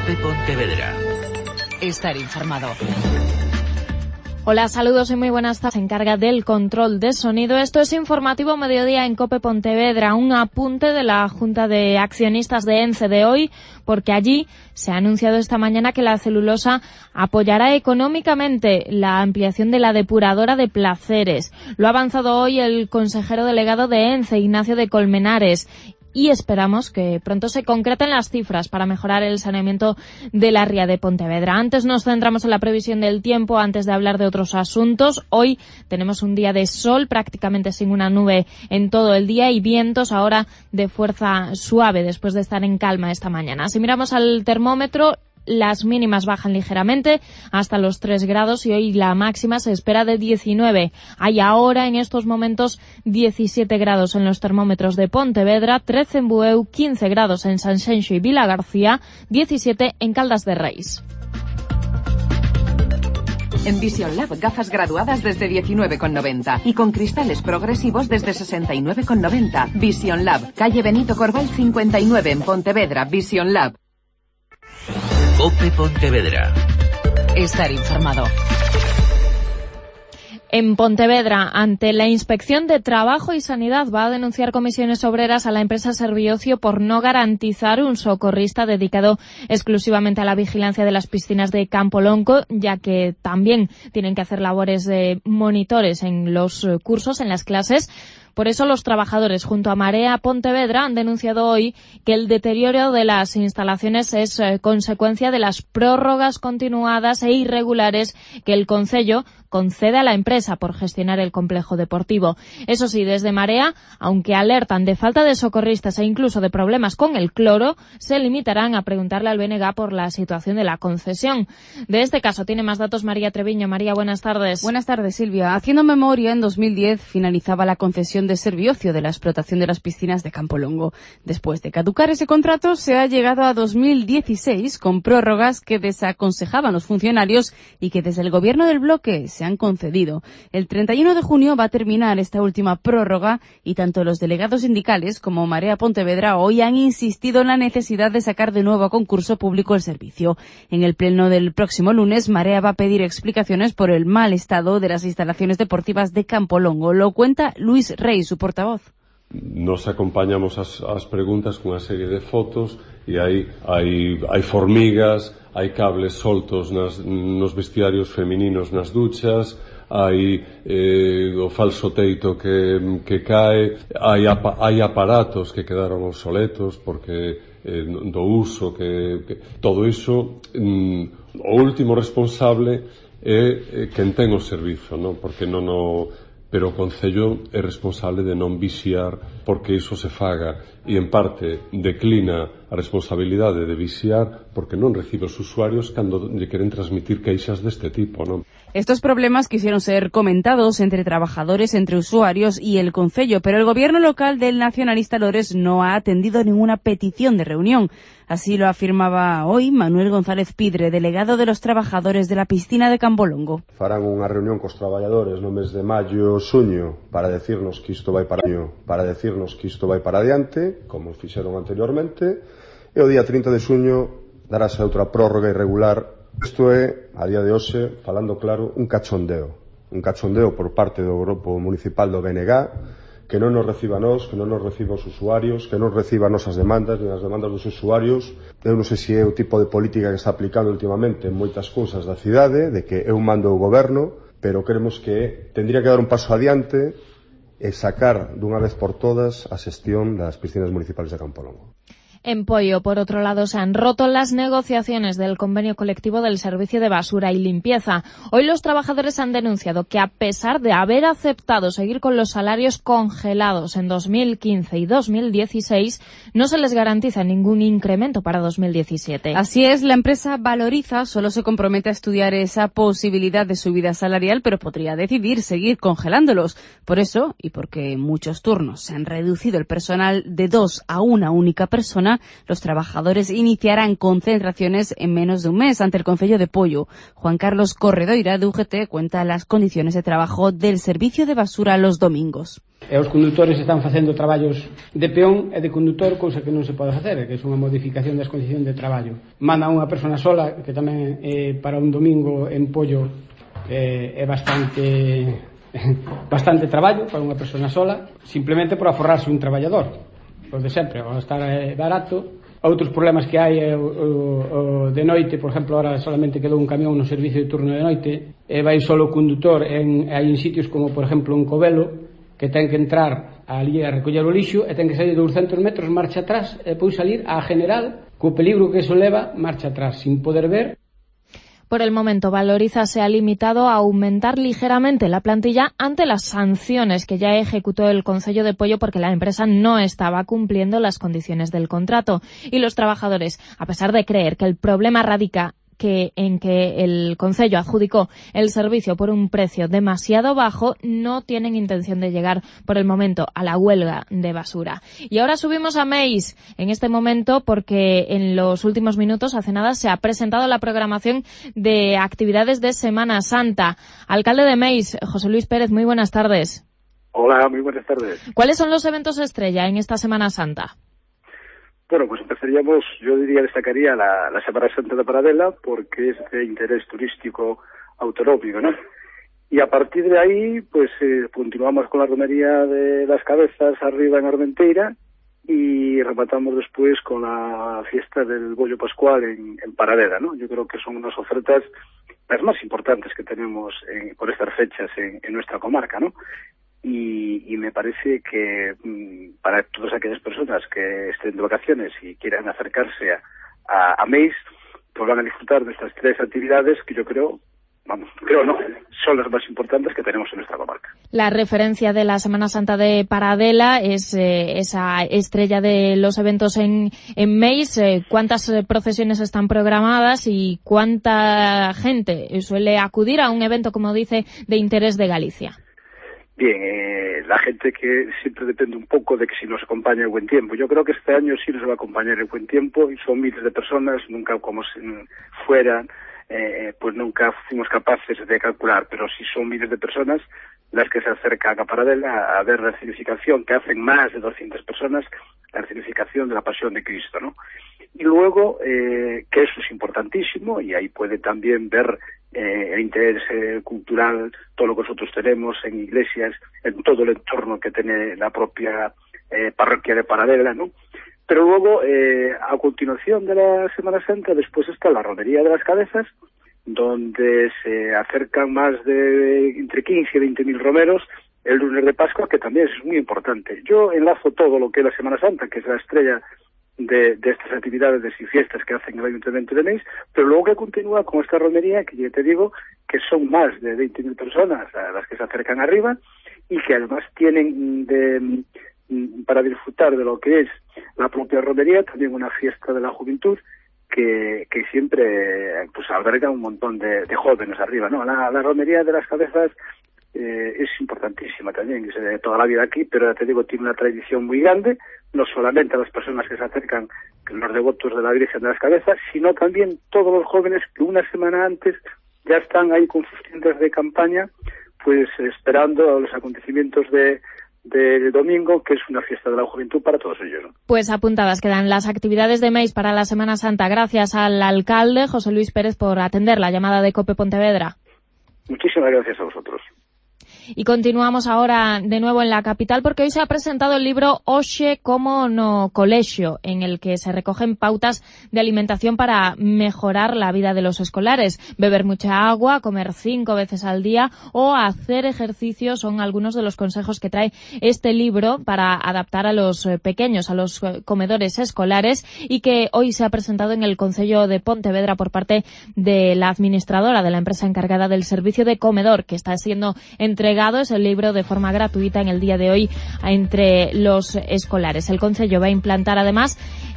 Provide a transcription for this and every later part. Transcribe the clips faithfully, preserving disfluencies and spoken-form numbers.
COPE Pontevedra. Estar informado. Hola, saludos y muy buenas tardes. Se encarga del control de sonido. Esto es Informativo Mediodía en COPE Pontevedra. Un apunte de la Junta de Accionistas de ENCE de hoy, porque allí se ha anunciado esta mañana que la celulosa apoyará económicamente la ampliación de la depuradora de Placeres. Lo ha avanzado hoy el consejero delegado de ENCE, Ignacio de Colmenares. Y esperamos que pronto se concreten las cifras para mejorar el saneamiento de la ría de Pontevedra. Antes nos centramos en la previsión del tiempo, antes de hablar de otros asuntos. Hoy tenemos un día de sol, prácticamente sin una nube en todo el día, y vientos ahora de fuerza suave después de estar en calma esta mañana. Si miramos al termómetro, las mínimas bajan ligeramente hasta los tres grados y hoy la máxima se espera de diecinueve. Hay ahora en estos momentos diecisiete grados en los termómetros de Pontevedra, trece en Bueu, quince grados en Sanxenxo y Vilagarcía, diecisiete en Caldas de Reis. En Vision Lab, gafas graduadas desde diecinueve con noventa y con cristales progresivos desde sesenta y nueve con noventa. Vision Lab, calle Benito Corbal cincuenta y nueve en Pontevedra. Vision Lab. COPE Pontevedra. Estar informado. En Pontevedra, ante la Inspección de Trabajo y Sanidad, va a denunciar Comisiones Obreras a la empresa Serviocio por no garantizar un socorrista dedicado exclusivamente a la vigilancia de las piscinas de Campolongo, ya que también tienen que hacer labores de monitores en los cursos, en las clases. Por eso los trabajadores junto a Marea Pontevedra han denunciado hoy que el deterioro de las instalaciones es eh, consecuencia de las prórrogas continuadas e irregulares que el concello concede a la empresa por gestionar el complejo deportivo. Eso sí, desde Marea, aunque alertan de falta de socorristas e incluso de problemas con el cloro, se limitarán a preguntarle al B N G por la situación de la concesión. De este caso tiene más datos María Treviño. María, buenas tardes. Buenas tardes, Silvia. Haciendo memoria, en dos mil diez finalizaba la concesión de Serviocio de la explotación de las piscinas de Campolongo. Después de caducar ese contrato, se ha llegado a dos mil dieciséis con prórrogas que desaconsejaban los funcionarios y que desde el gobierno del bloque se han concedido. El treinta y uno de junio va a terminar esta última prórroga y tanto los delegados sindicales como Marea Pontevedra hoy han insistido en la necesidad de sacar de nuevo a concurso público el servicio. En el pleno del próximo lunes, Marea va a pedir explicaciones por el mal estado de las instalaciones deportivas de Campolongo. Lo cuenta Luis Rey, su portavoz. Nos acompañamos as, as preguntas cunha serie de fotos e hai, hai, hai formigas, hai cables soltos nas, nos vestiarios femininos nas duchas, hai eh, o falso teito que, que cae, hai, apa, hai aparatos que quedaron obsoletos porque eh, do uso que, que todo iso, mm, o último responsable é eh, quen ten o servizo, non? Porque non o pero o Concello é responsable de non vixiar porque iso se faga e, en parte, declina a responsabilidade de vixiar porque non recibe os usuarios cando lle queren transmitir queixas deste tipo, non? Estos problemas quisieron ser comentados entre trabajadores, entre usuarios y el Concello, pero el gobierno local del nacionalista Lores no ha atendido ninguna petición de reunión. Así lo afirmaba hoy Manuel González Pidre, delegado de los trabajadores de la piscina de Campolongo. Farán unha reunión cos traballadores no mes de maio, xuño, para decirnos que isto vai para año, para decirnos que isto vai para adiante, como fixeron anteriormente, e o día trinta de xuño darase outra prórroga irregular. Isto é, a día de hoxe, falando claro, un cachondeo. Un cachondeo por parte do grupo municipal do B N G, que non nos reciba a nós, que non nos reciba os usuarios, que non reciba nosas demandas, nin as demandas dos usuarios. Eu non sei se é o tipo de política que está aplicando últimamente en moitas cousas da cidade, de que eu mando o goberno, pero queremos que tendría que dar un paso adiante e sacar dunha vez por todas a xestión das piscinas municipales de Campolongo. En Poio, por otro lado, se han roto las negociaciones del convenio colectivo del servicio de basura y limpieza. Hoy los trabajadores han denunciado que, a pesar de haber aceptado seguir con los salarios congelados en dos mil quince y dos mil dieciséis, no se les garantiza ningún incremento para dos mil diecisiete. Así es, la empresa Valoriza solo se compromete a estudiar esa posibilidad de subida salarial, pero podría decidir seguir congelándolos. Por eso, y porque en muchos turnos se han reducido el personal de dos a una única persona, los trabajadores iniciarán concentraciones en menos de un mes ante el Concello de Poio. Juan Carlos Corredoira, de U G T, cuenta las condiciones de trabajo del servicio de basura los domingos. e os condutores están facendo traballos de peón e de condutor, cousa que non se pode facer, que é unha modificación das condicións de traballo. Manda unha persona sola, que tamén eh, para un domingo en Pollo eh, é bastante bastante traballo para unha persona sola, simplemente por aforrarse un traballador, porque sempre vai estar eh, barato. Outros problemas que hai é o, o, o de noite, por exemplo, ahora solamente quedou un camión no servicio de turno de noite, e vai solo o condutor, en, hai en sitios como, por exemplo, en Covelo, que ten que entrar ali a recoller o lixo e ten que salir douscentos metros, marcha atrás, e depois salir á General, co peligro que eso leva, marcha atrás, sin poder ver. Por el momento, Valoriza se ha limitado a aumentar ligeramente la plantilla ante las sanciones que ya ejecutó el Concello de Pollo porque la empresa no estaba cumpliendo las condiciones del contrato. Y los trabajadores, a pesar de creer que el problema radica que en que el Concello adjudicó el servicio por un precio demasiado bajo, no tienen intención de llegar por el momento a la huelga de basura. Y ahora subimos a Meis en este momento porque en los últimos minutos, hace nada, se ha presentado la programación de actividades de Semana Santa. Alcalde de Meis, José Luis Pérez, muy buenas tardes. Hola, muy buenas tardes. ¿Cuáles son los eventos estrella en esta Semana Santa? Bueno, pues empezaríamos, yo diría, destacaría la, la Semana Santa de Paradela, porque es de interés turístico autonómico, ¿no? Y a partir de ahí, pues eh, continuamos con la romería de las cabezas arriba en Armenteira y rematamos después con la fiesta del Bollo Pascual en, en Paradela, ¿no? Yo creo que son unas ofertas las más importantes que tenemos en, por estas fechas en, en nuestra comarca, ¿no? Y, y me parece que mmm, para todas aquellas personas que estén de vacaciones y quieran acercarse a, a, a Meis, pues van a disfrutar de estas tres actividades que yo creo, vamos, creo no, son las más importantes que tenemos en nuestra comarca. La referencia de la Semana Santa de Paradela es eh, esa estrella de los eventos en, en Meis. Eh, ¿Cuántas eh, procesiones están programadas y cuánta gente suele acudir a un evento, como dice, de interés de Galicia? Bien, eh, la gente que siempre depende un poco de que si nos acompaña el buen tiempo. Yo creo que este año sí nos va a acompañar el buen tiempo y son miles de personas, nunca como si fueran, eh, pues nunca fuimos capaces de calcular, pero sí son miles de personas las que se acercan a Paradela a ver la escenificación que hacen más de doscientas personas, la escenificación de la Pasión de Cristo, ¿no? Y luego, eh, que eso es importantísimo, y ahí puede también ver eh, el interés eh, cultural, todo lo que nosotros tenemos en iglesias, en todo el entorno que tiene la propia eh, parroquia de Paradela, ¿no? Pero luego, eh, a continuación de la Semana Santa, después está la romería de las cabezas, donde se acercan más de entre quince y veinte mil romeros el lunes de Pascua, que también es muy importante. Yo enlazo todo lo que es la Semana Santa, que es la estrella de, de estas actividades y fiestas que hacen el Ayuntamiento de Meis, pero luego que continúa con esta romería, que ya te digo que son más de veinte mil personas a las que se acercan arriba y que además tienen de, para disfrutar de lo que es la propia romería, también una fiesta de la juventud que, que siempre pues alberga un montón de, de jóvenes arriba, ¿no? La, la romería de las cabezas Eh, es importantísima también, es de toda la vida aquí, pero ya te digo, tiene una tradición muy grande, no solamente a las personas que se acercan, los devotos de la Virgen de las Cabezas, sino también todos los jóvenes que una semana antes ya están ahí con sus tiendas de campaña, pues esperando los acontecimientos de del domingo, que es una fiesta de la juventud para todos ellos, ¿no? Pues apuntadas quedan las actividades de Meis para la Semana Santa. Gracias al alcalde José Luis Pérez por atender la llamada de COPE Pontevedra. Muchísimas gracias a vosotros. Y continuamos ahora de nuevo en la capital porque hoy se ha presentado el libro Oxe como no colexio, en el que se recogen pautas de alimentación para mejorar la vida de los escolares. Beber mucha agua, comer cinco veces al día o hacer ejercicio son algunos de los consejos que trae este libro para adaptar a los pequeños, a los comedores escolares, y que hoy se ha presentado en el Concello de Pontevedra por parte de la administradora de la empresa encargada del servicio de comedor, que está siendo entregado es el libro de forma gratuita en el día de hoy entre los escolares. El Concello va a implantar además,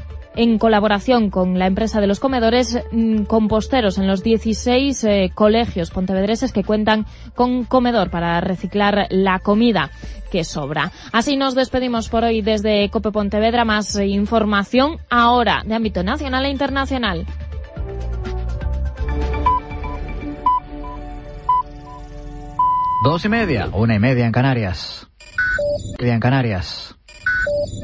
en colaboración con la empresa de los comedores, composteros en los dieciséis eh, colegios pontevedreses que cuentan con comedor para reciclar la comida que sobra. Así nos despedimos por hoy desde COPE Pontevedra. Más eh, información ahora de ámbito nacional e internacional. Dos y media, una y media en Canarias. día en Canarias.